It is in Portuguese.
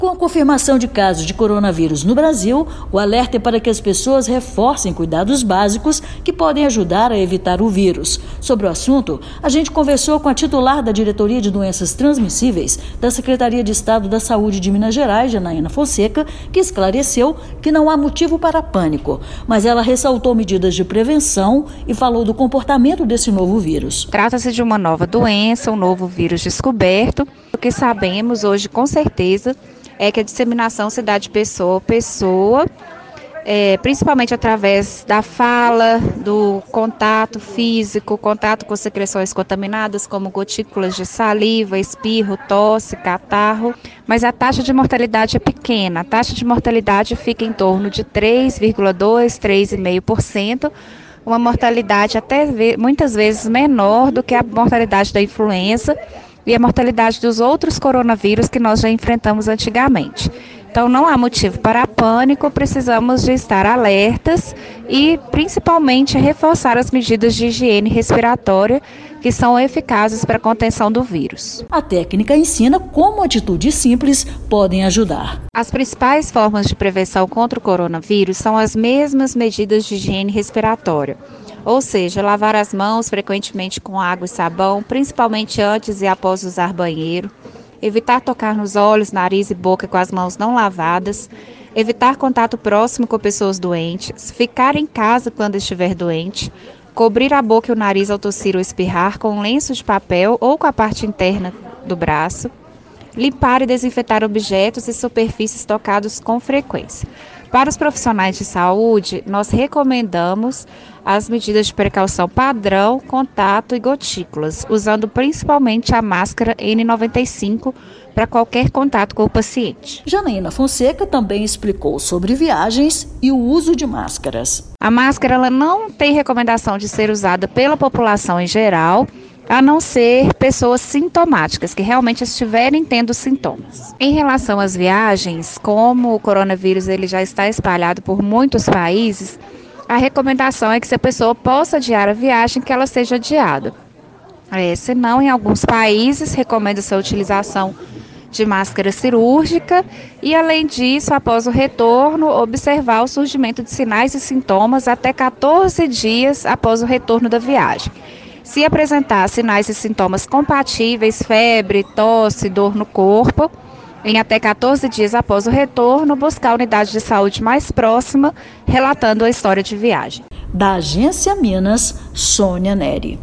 Com a confirmação de casos de coronavírus no Brasil, o alerta é para que as pessoas reforcem cuidados básicos que podem ajudar a evitar o vírus. Sobre o assunto, a gente conversou com a titular da Diretoria de Doenças Transmissíveis da Secretaria de Estado da Saúde de Minas Gerais, Janaína Fonseca, que esclareceu que não há motivo para pânico, mas ela ressaltou medidas de prevenção e falou do comportamento desse novo vírus. Trata-se de uma nova doença, um novo vírus descoberto. O que sabemos hoje com certeza é que a disseminação se dá de pessoa a pessoa, principalmente através da fala, do contato físico, contato com secreções contaminadas, como gotículas de saliva, espirro, tosse, catarro. Mas a taxa de mortalidade é pequena. A taxa de mortalidade fica em torno de 3,2%, 3,5%. Uma mortalidade até muitas vezes menor do que a mortalidade da influenza e a mortalidade dos outros coronavírus que nós já enfrentamos antigamente. Então não há motivo para pânico, precisamos de estar alertas e principalmente reforçar as medidas de higiene respiratória que são eficazes para a contenção do vírus. A técnica ensina como atitudes simples podem ajudar. As principais formas de prevenção contra o coronavírus são as mesmas medidas de higiene respiratória. Ou seja, lavar as mãos frequentemente com água e sabão, principalmente antes e após usar banheiro. Evitar tocar nos olhos, nariz e boca com as mãos não lavadas. Evitar contato próximo com pessoas doentes. Ficar em casa quando estiver doente. Cobrir a boca e o nariz ao tossir ou espirrar com um lenço de papel ou com a parte interna do braço. Limpar e desinfetar objetos e superfícies tocados com frequência. Para os profissionais de saúde, nós recomendamos as medidas de precaução padrão, contato e gotículas, usando principalmente a máscara N95 para qualquer contato com o paciente. Janaína Fonseca também explicou sobre viagens e o uso de máscaras. A máscara ela não tem recomendação de ser usada pela população em geral, a não ser pessoas sintomáticas, que realmente estiverem tendo sintomas. Em relação às viagens, como o coronavírus ele já está espalhado por muitos países, a recomendação é que se a pessoa possa adiar a viagem, que ela seja adiada. Senão, em alguns países, recomenda-se a utilização de máscara cirúrgica e, além disso, após o retorno, observar o surgimento de sinais e sintomas até 14 dias após o retorno da viagem. Se apresentar sinais e sintomas compatíveis, febre, tosse, dor no corpo, em até 14 dias após o retorno, buscar a unidade de saúde mais próxima, relatando a história de viagem. Da Agência Minas, Sônia Neri.